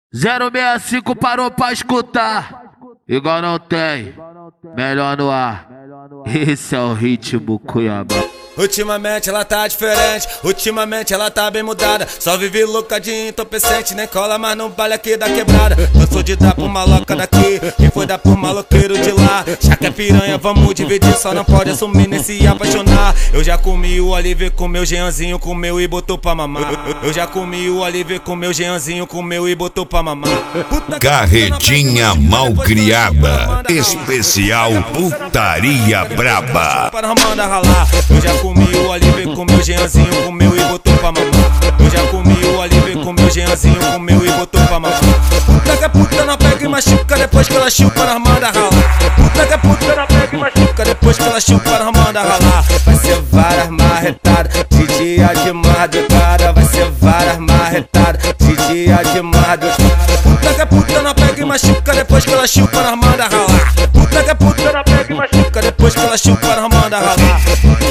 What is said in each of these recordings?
065 parou pra escutar, igual não tem, melhor no ar. Esse é o ritmo Cuiabá. Ultimamente ela tá diferente, ultimamente ela tá bem mudada. Só vive louca de entorpecente, nem cola mais no baile aqui da quebrada. Cansou de dar pro maloca daqui e foi dar pro maloqueiro de lá. Já que é piranha, vamos dividir, só não pode assumir nem se apaixonar. Eu já comi o Oliver, comeu o Jeanzinho, comeu e botou pra mamar. Eu já comi o Oliver, comeu o Jeanzinho, comeu e botou pra mamar. Carretinha malcriada, especial putaria braba. Eu já comi o Oliver, comeu o Jeanzinho, comeu e botou pra mamar. Eu já comi o Oliver, comeu o Jeanzinho, comeu e botou pra mamar. Puta que a puta não pega e machuca depois que ela chupa nas manda ralar. Puta que a puta não pega e machuca depois que ela chupa nas manda ralar. Vai ser várias marretadas de dia de madrugada. Vai ser várias marretadas de dia de madrugada. Puta que a puta não pega e machuca depois que ela chupa nas manda ralar. Puta que a puta não pega e machuca depois que ela chupa nas manda ralar.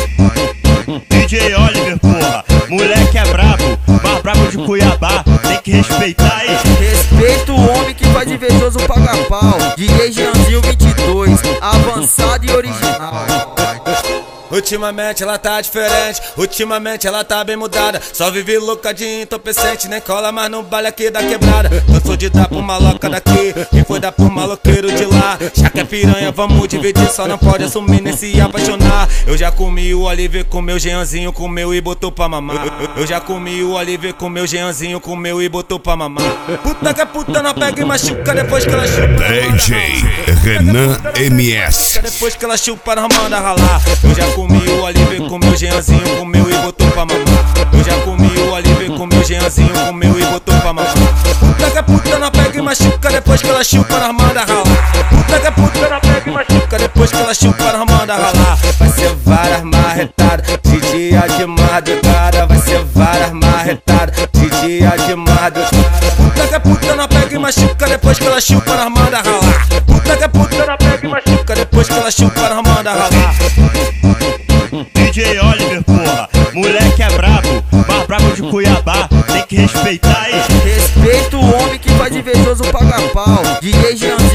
DJ Oliver, porra, moleque é brabo, mais brabo de Cuiabá, tem que respeitar aí. Respeita o homem que faz invejoso paga pau. DJ Jeanzinho 22, avançado e original. Ultimamente ela tá diferente, ultimamente ela tá bem mudada. Só vive louca de entorpecente, nem cola mais no baile aqui da quebrada. Cansou de dar pro maloca daqui e foi dar pro maloqueiro de lá. Já que é piranha, vamos dividir, só não pode assumir nem se apaixonar. Eu já comi o Oliver, comeu o Jeanzinho, comeu e botou pra mamar. Eu já comi o Oliver, comeu o Jeanzinho, comeu e botou pra mamar. Puta que a puta não pega e machuca depois que ela chupa. DJ Renan MS. Depois que ela chupa na manda ralar. Eu já comi o Oliver, comeu o Jeanzinho, comeu e botou pra mamar. Eu já comi o Oliver, comeu o Jeanzinho, comeu e botou pra mamar. Puta que a puta não pega e machuca depois que ela chupa nas manda ralar. Puta que a puta não pega e machuca depois que ela chupa nas manda ralar. Vai ser várias marretadas de dia de madrugada. Vai ser várias marretadas de dia de madrugada. Puta que a puta não pega e machuca depois que ela chupa nas manda ralar. Puta que a puta não pega e machuca depois que ela chupa nas manda ralar. DJ Oliver, porra, moleque é brabo, mais brabo de Cuiabá, tem que respeitar aí. Respeita o homem que faz invejoso paga pau. DJ Jeanzinho